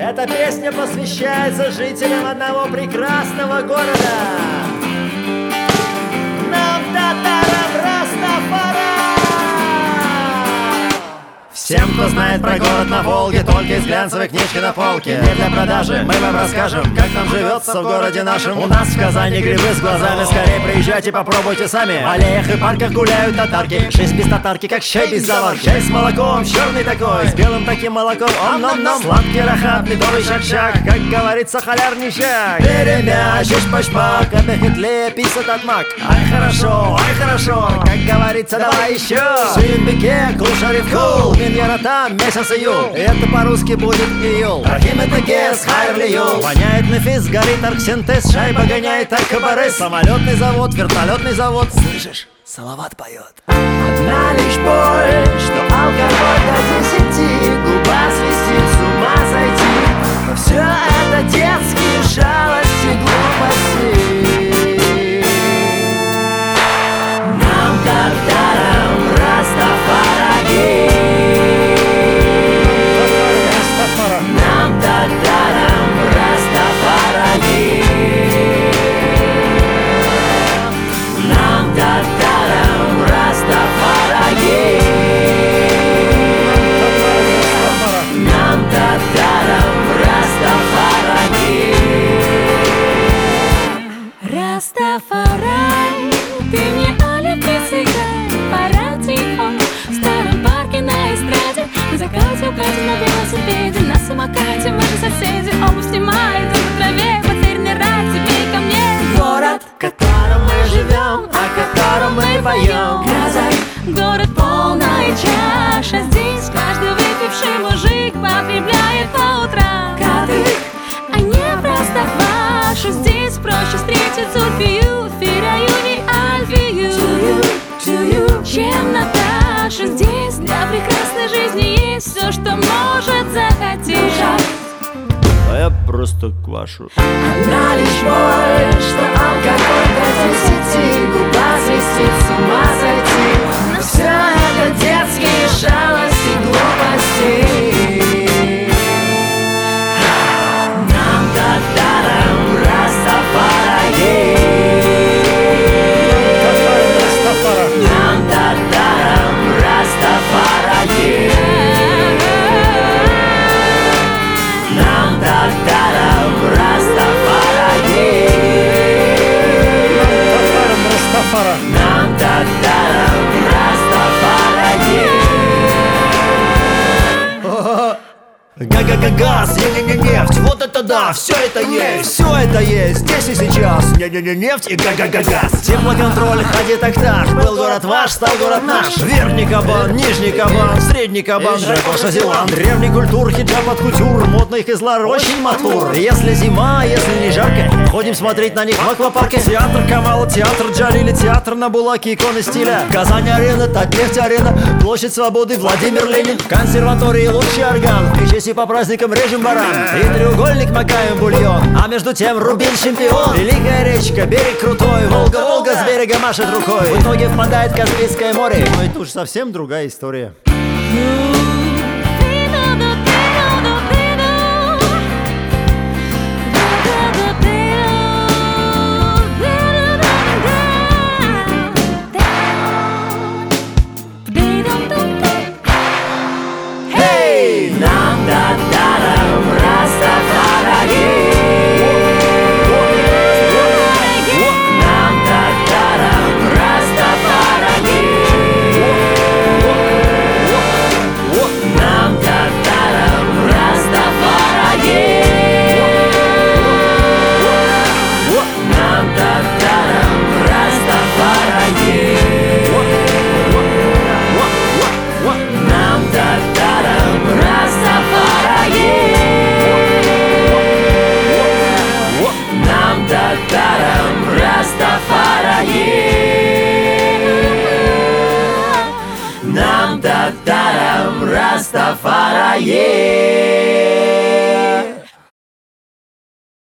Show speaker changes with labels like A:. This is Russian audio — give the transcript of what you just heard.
A: Эта песня посвящается жителям одного прекрасного города. Нам, татарам, Растафара! Всем, кто знает про город на Волге, только из глянцевой книжки на полке. Не для продажи, мы вам расскажем, как нам живется в городе нашем. У нас в Казани грибы с глазами, скорее приезжайте, попробуйте сами. В аллеях и парках гуляют татарки, жизнь без татарки, как чай без заварки. Чай с молоком, черный такой, с белым таким молоком, ом-ном-ном. Сладкий рахат, медовый шак-шак, как говорится, халярничак. Перемячишь пашпак, апехетле, писат отмак. Ай хорошо, как говорится, давай еще. Сюнбеке, кушарит кул. Яратам, месяц июл, это по-русски будет июл. Рахим это гес, хайр лиюл. Воняет нефис, горит арксинтез, шайба гоняет акабарес. Самолетный завод, вертолетный завод. Слышишь, Салават поет. Одна лишь боль, что алкоголь до 10, губа свистит, с ума сойти. Но все это детские шалости, глупости. Нам татарам Растафараги. Нам татарам Растафараги. Нам татарам Растафараги. Нам татарам Растафараги. Растафарай, ты мне алиф сыграй, пора тихо. В старом парке на эстраде мы закатим на велосипеде, на самокате, мы же соседи. Обувь снимает на траве, потерянный рай, теперь ко мне. Город, в котором мы живем, о котором мы поем. Гроза, город полная чаша. Здесь каждый выпивший мужик потребляет по утрам кадык, а не просто вашу. Здесь проще встретить Зульфию, Фираю и Альфию, чем Наташа. Здесь для прекрасной жизни есть все, что может захотеть.
B: А я просто квашу.
A: Одна лишь боль, что алкоголь до 10, губа свистит, с ума сойти. Но все это детские шалости, глупости. Нам татарам Растафараги. Нам татарам Растафараги. Нам татарам Растафараги. Нам татарам Растафараги.
B: Га-га-га-газ, не-не-не, нефть, вот это да, все это есть, здесь и сейчас. Не-не-не, нефть и га-га-га-газ.
A: Теплоконтроль, ходи тактаж, был город ваш, стал город наш.
B: Верхний кабан, нижний кабан, средний кабан, Жекоша Зеланд.
A: Древний культур, хиджаб от кутюр, модный кизлар, очень матур. Если зима, если не жарко, ходим смотреть на них в аквапарке.
B: Театр Камала, театр Джалили, театр на Булаке, иконы стиля.
A: Казань-арена, Татнефть-арена, площадь Свободы, Владимир Ленин. Консерватории, лучший орган, в Печеси по праздникам режем баран. И треугольник макаем бульон, а между тем Рубин чемпион. Великая речка, берег крутой, Волга-Волга с берега машет рукой. В итоге впадает в Каспийское море.
B: Но это уж совсем другая история.
A: Нам татарам Растафараги. Нам татарам Растафараги. Нам татарам Растафараги. Нам татарам Растафараги. Нам татарам Растафараги. Нам татарам Растафараги. Нам татарам Растафараги.